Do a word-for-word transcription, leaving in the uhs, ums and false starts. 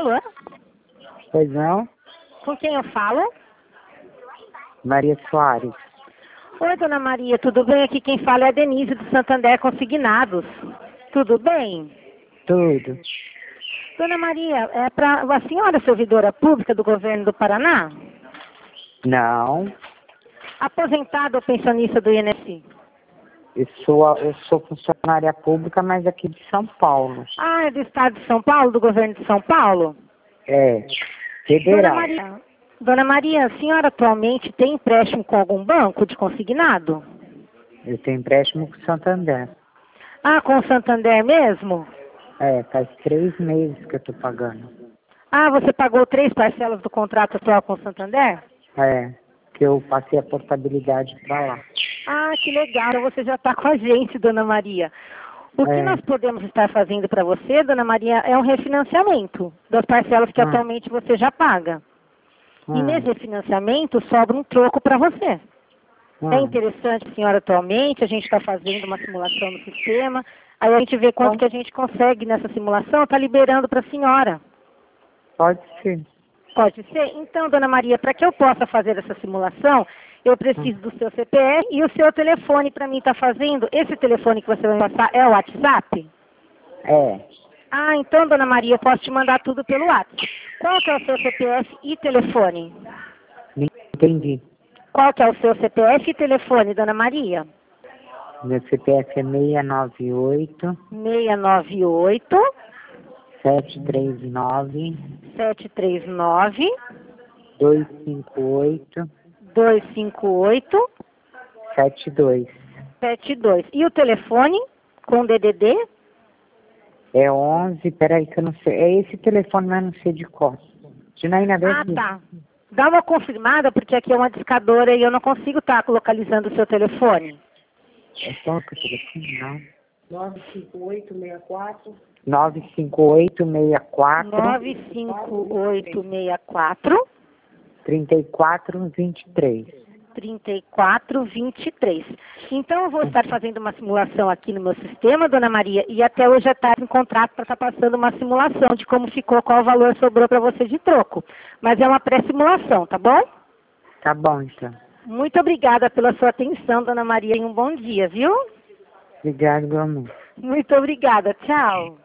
Alô? Pois não? Com quem eu falo? Maria Soares. Oi, dona Maria, tudo bem? Aqui quem fala é a Denise do Santander Consignados. Tudo bem? Tudo. Dona Maria, é para a senhora servidora pública do governo do Paraná? Não. Aposentada ou pensionista do I N S S? Eu sou, eu sou funcionária pública, mas aqui de São Paulo. Ah, é do estado de São Paulo, do governo de São Paulo? É. Dona Federal. Maria, Dona Maria, a senhora atualmente tem empréstimo com algum banco de consignado? Eu tenho empréstimo com o Santander. Ah, com o Santander mesmo? É, faz três meses que eu tô pagando. Ah, você pagou três parcelas do contrato atual com o Santander? É, que eu passei a portabilidade pra lá. Ah, que legal. Então você já está com a gente, Dona Maria. O que É. nós podemos estar fazendo para você, Dona Maria, é um refinanciamento das parcelas que Ah. atualmente você já paga. E Ah. nesse refinanciamento sobra um troco para você. Ah. É interessante, senhora, atualmente, a gente está fazendo uma simulação no sistema, aí a gente vê quanto que a gente consegue nessa simulação, está liberando para a senhora. Pode ser. Pode ser? Então, Dona Maria, para que eu possa fazer essa simulação, eu preciso do seu C P F e o seu telefone para mim estar fazendo. Esse telefone que você vai me passar é o WhatsApp? É. Ah, então, Dona Maria, eu posso te mandar tudo pelo WhatsApp. Qual que é o seu C P F e telefone? Não entendi. Qual que é o seu C P F e telefone, Dona Maria? Meu C P F é seis nove oito, seis nove oito, sete três nove, sete três nove, dois cinco oito, dois cinco oito, sete dois. sete dois. E o telefone com D D D? É onze, peraí que eu não sei. É esse telefone, mas não sei de cor. Janaína, vem Ah, aqui. tá. Dá uma confirmada, porque aqui é uma discadora e eu não consigo estar localizando o seu telefone. É só que o telefone, não. nove cinco oito seis quatro nove cinco oito seis quatro, nove cinco oito seis quatro, três quatro dois três. três quatro dois três. Então eu vou estar fazendo uma simulação aqui no meu sistema, Dona Maria, e até hoje à tarde em contrato para estar passando uma simulação de como ficou, qual valor sobrou para você de troco. Mas é uma pré-simulação, tá bom? Tá bom, então. Muito obrigada pela sua atenção, Dona Maria, e um bom dia, viu? Obrigado, meu amor. Muito obrigada. Tchau.